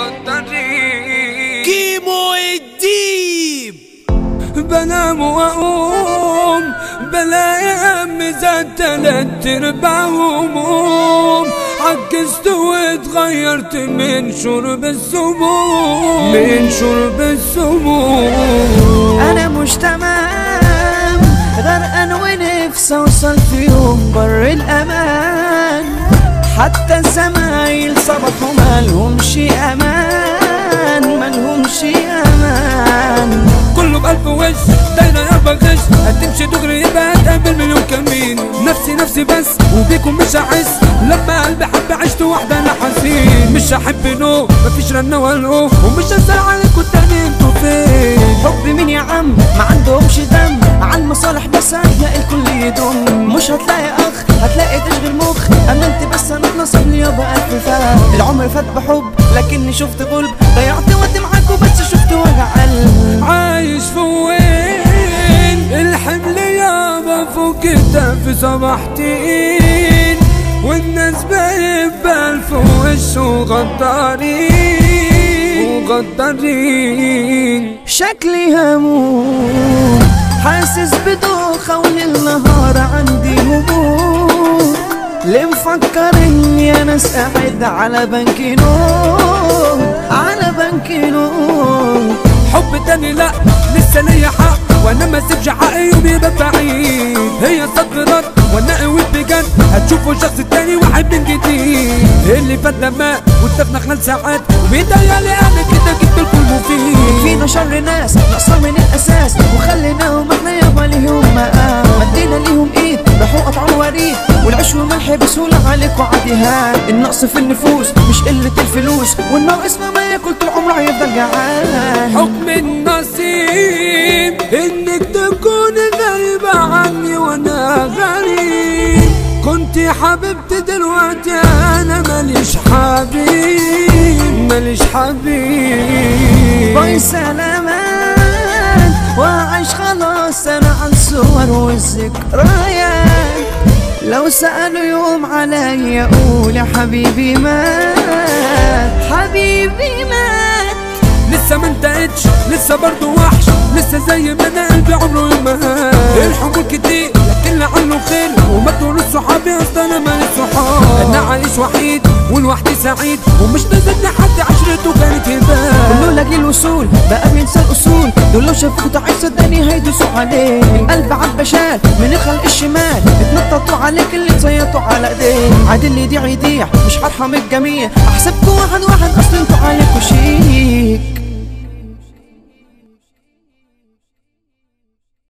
وغدارين. كيمو الديب. بنام واقوم بلاقي همي زاد 3/4 هموم. عجزت واتغيرت من شرب السموم، من شرب السموم. انا مش تمام غرقان ونفسي اوصل في يوم بر الامان. حتى الزمايل صبحوا مالهمش امان، مالهمش امان. كله بألف وش دايما يابا غش، هتمشي دغري يبقى هتقابل مليون كمين. نفسي بس وبيكم مش هحس، لما قلبي حب عشت وحدة انا حزين. مش هحب نو مفيش رنة ولا ومش هسأل عليكوا تاني انتوا فين. حب مين يا عم ما عندهمش دم، على المصالح بس هتلاقي الكل يدم. مش هتلاقي اخ هتلاقي تشغيل مخ، امنت بس انا اتنصب لي يابا 1000 فات. العمر فات بحب لكني شفت غلب، ضيعت وقت معاكوا بس شفت وجع قلب. عايش في وين الحمل يابا فوق كتافي صباحتين، والناس بقت بألف وش وغدارين. شكلي هموم حاسس بدوخة وللنهار عندي هموم. ليه مفكر اني انا قاعد على بنك نوم، على بنك نوم. حب تاني لا لسه ليا حق، وانا ما سيبش حقي يوم يبقى بعيد. هي صدرات وانا قويت بجد، هتشوفوا شخص تاني واحد من جديد. اللي فات لما واتفقنا خلال ساعات، وبيتهيألي انا كده جبت الكل مفيد. فينا شر ناس نقصر من الاساس، وخليناهم احنا يابا ليهم مقام. مدينا ليهم ايد راحوا قطعوا الوريد، والعيش والملح بسهولة عليكوا عاديها. النقص في النفوس مش قلة الفلوس، والناقص ما ياكل طول عمره هيفضل جعان. حكم النصيب انك تكون غريبة عني وانا غريب. كنت حبيبتي دلوقتي انا ماليش حبيب، ماليش حبيب. باي سلامات وعيش خلاص انا عن الصور والذكريات. لو سألوا يوم عليا قول يا حبيبي مات، حبيبي مات. لسه ما انتهتش لسه برضو وحش، لسه زي ما انا قلبي عمره ما هان. الحب كتير لكن لعله خير، وما تقولوا صحابي اصل انا ماليش صحاب. انا عايش وحيد ولوحدي سعيد، ومش نازل لحد عشرته كانت هبال. كله لاجل الوصول بقى بينسى الاصول، دول لو شافوك تعيش صدقني هيدوسوا عليك. القلب عبشان من الخلق الشمال، اتنططوا عليك اللي تصيطوا على ايديك. عاد اللي يضيع يضيع مش هرحم الجميع، احسبكوا واحد اصل انتوا عليكوا